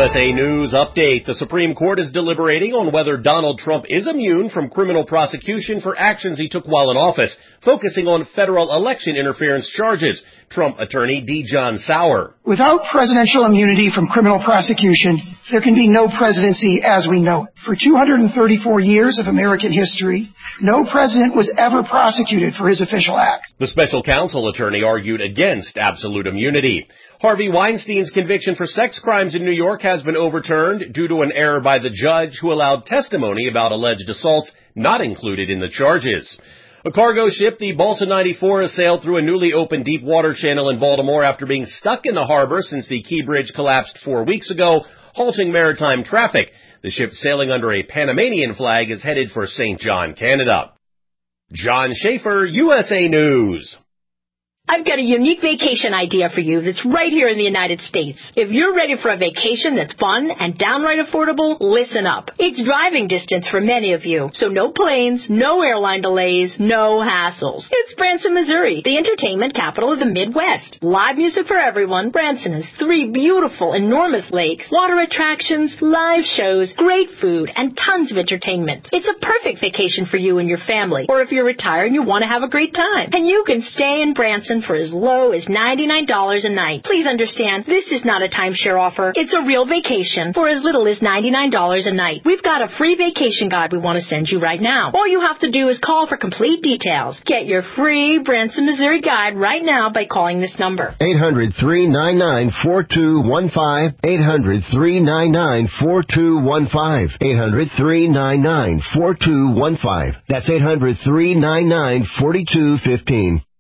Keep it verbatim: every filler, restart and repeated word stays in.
S A News Update. The Supreme Court is deliberating on whether Donald Trump is immune from criminal prosecution for actions he took while in office, focusing on federal election interference charges. Trump attorney D. John Sauer. Without presidential immunity from criminal prosecution, there can be no presidency as we know it. For two hundred thirty-four years of American history, no president was ever prosecuted for his official acts. The special counsel attorney argued against absolute immunity. Harvey Weinstein's conviction for sex crimes in New York has been overturned due to an error by the judge who allowed testimony about alleged assaults not included in the charges. A cargo ship, the Balsa ninety-four, has sailed through a newly opened deep water channel in Baltimore after being stuck in the harbor since the Key Bridge collapsed four weeks ago, halting maritime traffic. The ship, sailing under a Panamanian flag, is headed for Saint John, Canada. John Schaefer, U S A News. I've got a unique vacation idea for you that's right here in the United States. If you're ready for a vacation that's fun and downright affordable, listen up. It's driving distance for many of you, so no planes, no airline delays, no hassles. It's Branson, Missouri, the entertainment capital of the Midwest. Live music for everyone. Branson has three beautiful, enormous lakes, water attractions, live shows, great food, and tons of entertainment. It's a perfect vacation for you and your family, or if you're retired and you want to have a great time. And you can stay in Branson for as low as ninety-nine dollars a night. Please understand, this is not a timeshare offer. It's a real vacation for as little as ninety-nine dollars a night. We've got a free vacation guide we want to send you right now. All you have to do is call for complete details. Get your free Branson, Missouri guide right now by calling this number. eight hundred, three nine nine, four two one five. eight hundred, three nine nine, four two one five. eight hundred, three nine nine, four two one five. That's eight hundred, three nine nine, four two one five.